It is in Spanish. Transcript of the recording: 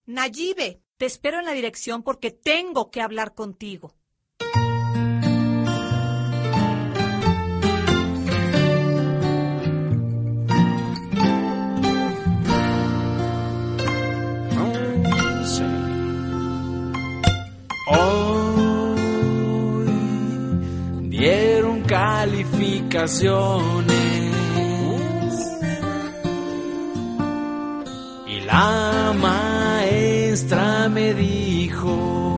Nayibe, te espero en la dirección porque tengo que hablar contigo. Hoy dieron calificaciones y la maestra me dijo: